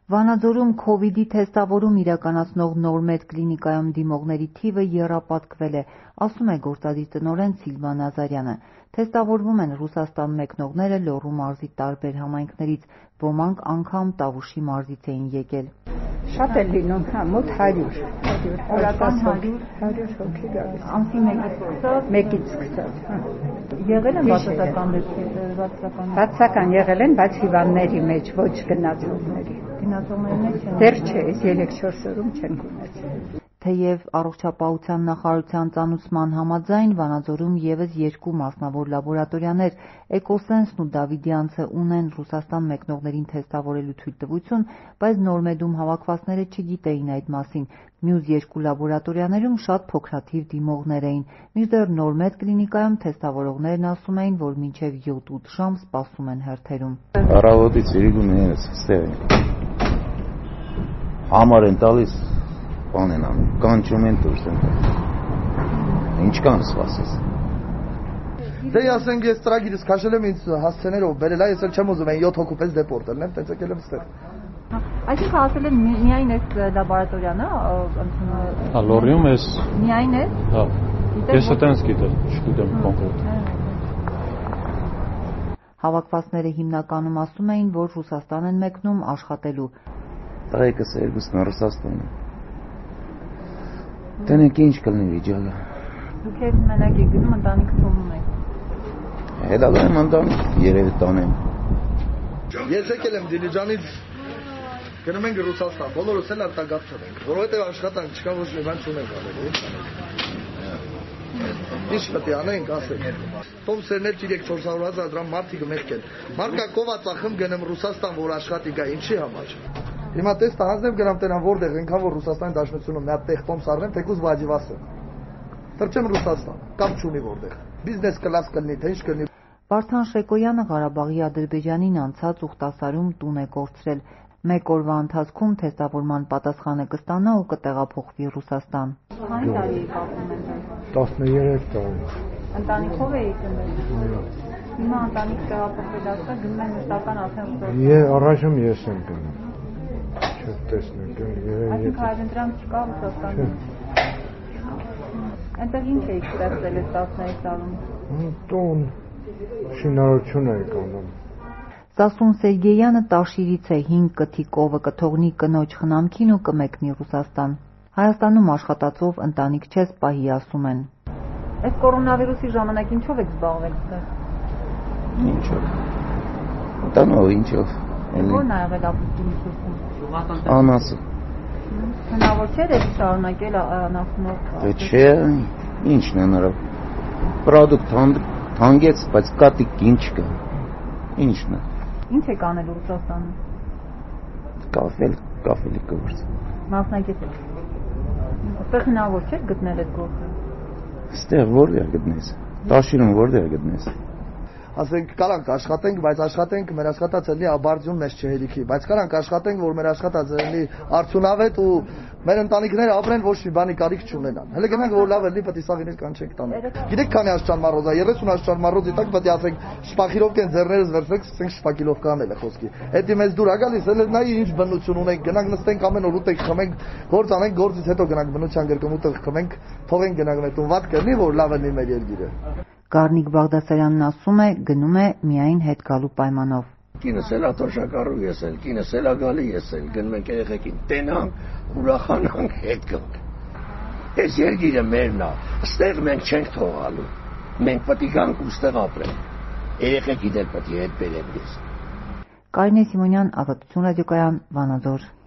Վանաձորում քովիդի թեստավորում իրականացնող Նորմեդ կլինիկայում դիմողների թիվը եռապատկվել է, ասում է գործադիր տնօրեն Սիլվա Նազարյանը։ Թեստավորվում են Ռուսաստան մեկնողները Լոռու մարզի տարբեր համայնքներից, ոմանք անգամ Տավուշի մարզից էին եկել։ Շատ է լինում, մոտ 100 Օրական 100 հոգի գալիս։ Ամսի 1-ից սկսած։ Եղել են բացասական դեպքեր, բացասական եղել են, բայց հիվանդների մեջ, ոչ գնացողների։ գնացողների մեջ չեն։ Դեռ չէ, 3-4 օրում չենք ունեցել։ Թեև առողջապահության նախարարության ծանուցման համաձայն Վանաձորում ևս 2 մասնավոր լաբորատորիաներ Էկոսենսն ու Դավիդյանցը ունեն Ռուսաստան մեկնողներին թեստավորելու թույլտվություն, բայց Նորմեդում հավաքվածները չգիտեին այդ մասին։ Մյուս 2 լաբորատորիաներում շատ փոքրաթիվ դիմողներ էին, մինչդեռ Նորմեդ կլինիկայում թեստավորողներն ասում էին, որ մինչև 7-8 ժամ սպասում են հերթերում։ Առավոտից իրիկուներս ստեղ են։ Համար են տալիս բան են անում, կանչում են դուրս են տալիս։ Ինչ կան սպասես։ Դե ասենք ես ծրագիրս քաշել եմ ինձ հասցեներով բերել, ես էլ չեմ ուզում այն 7 հոգու պես դեպորտ ելնեմ, տենց եկել եմ ստեղ։ Այսինքն ասել եմ միայն այս լաբորատորիան է, Հա, Լոռիում էս։ միայն է։ Հա։ Ես այդպես գիտեմ, չգիտեմ կոնկրետ։ Հավաքվածները հիմնականում ասում էին, որ Ռուսաստան են մեկնում աշխատելու։ Տղեկս երկուսն Ռուսաստան են։ Տենեք ինչ կլինի վիճակը։ Դուք եք մենակ եք գնում, ընտանիք թողնում եք։ Հետո գնում ընտանիք, երևի տանեմ։ Ես եկել եմ Դիլիջանից, գնում ենք Ռուսաստան, բոլորս էլ արտագաղթել ենք, որովհետև աշխատանք չկա, ոչ մի բան չունենք անելու։ Ինչ պետք է անենք, ասենք։ Տոմսերներ 3-400 դրամ մարդիկ մեղքեն։ Մարկա կովա ծախում գնեմ Ռուսաստան, որ աշխատի գա, ինչի համար։ Հիմա տեստա հանձնեմ գնամ տենան որտեղ ենքան որ Ռուսաստանի Դաշնությունում մի հատ տեղ տոմս առնեմ, թեկուզ Վաջիվասը։ Թրջեմ Ռուսաստան, կամ չունի որտեղ։ Բիզնես կլաս կլինի, թե ինչ կլինի։ Վարդան Շեկոյանը Ղարաբաղի Ադրբեջանին անցած ուխտասարում տուն է կորցրել։ Մեկ օրվա ընթացքում թեստավորման պատասխանը կստանա ու կտեղափոխվի Ռուսաստան։ Քանի տարի եք ապրում այնտեղ։ 13 տարի։ Ընտանիքով եք գնել։ Հիմա ընտանիք տեղափոխվել ասա, գնում են մշտական արդեն Ռուսաստան։ Առաջում ես եմ գնում։ Չտեսնենք, Այսինքն հայրենտրանք չկա Ռուսաստանում։ Այնտեղ ինչ եք ստեղծել այս 13 տարում։ Տուն շինարարություն եք անում։ Սասուն Սերգեյանը Տաշիրից է 5 կթի կովը կթողնի կնոջ խնամքին ու կմեկնի Ռուսաստան։ Հայաստանում աշխատածով ընտանիք չես պահի, ասում են։ Այս կորոնավիրուսի ժամանակ ինչով եք զբաղվել ստեղ։ Ինչով։ Տանով ինչով։ Ո՞րն ա եղել ապուստի Անասը։ Հնարավոր չէ դեպի շարունակել նախնող։ Չէ, ինչն է նրա։ Պրոդուկտ հանգեց, բայց կատիկ ինչ կա։ Ինչն է։ Ինչ եք անել Ռուսաստանում։ Կաֆելի կորց։ Մասնակից եք։ Այստեղ հնարավոր չէ գտնել այդ գործը։ Ստեղ որտեղ գտնես։ Տաշիրում որտեղ գտնես։ Ասենք կարանք աշխատենք, բայց աշխատենք մեր աշխատած լինի աբարձուն մեզ չհերիքի, բայց կարանք աշխատենք, որ մեր աշխատած լինի արդյունավետ ու մեր ընտանիքները ապրեն ոչ մի բանի կարիք չունենան։ Հələ գնանք որ լավ էլի պետք է սաղ իներ կանչենք տանենք։ Գիտեք քանի աշճան մարոզա, 30 աշճան մարոզի տակ պետք է ասենք շպախիրովկեն ձեռներս վերցրեք, ասենք շպակիլովկա անել է խոսքի։ Էդի մեզ դուր ա գալիս, էլ նայի ինչ բնություն ունենք, գնանք նստենք ամեն օր ուտենք, խմենք, գործ անենք, գործից հետո գնանք բնության գրկում ուտենք, խմենք, թողենք գնանք մեր տուն, վատ կլինի, որ լավ լինի մեր երկիրը։ Գառնիկ Բաղդասարյանն ասում է, գնում է միայն հետ գալու պայմանով։ Կինս էլ աթոշակառու ես էլ, կինս էլ ագալի ես էլ, գնում ենք երեխեքին տենանք, ուրախանանք, հետ գանք։ Այս երկիրը մերն է, ստեղ մենք չենք թողալու, մենք պետք է գանք ու ստեղ ապրենք, երեխեքին էլ պետք է հետ բերենք ես։ Կարինե Սիմոնյան, Ազատություն ռադիոկայան, Վանաձոր։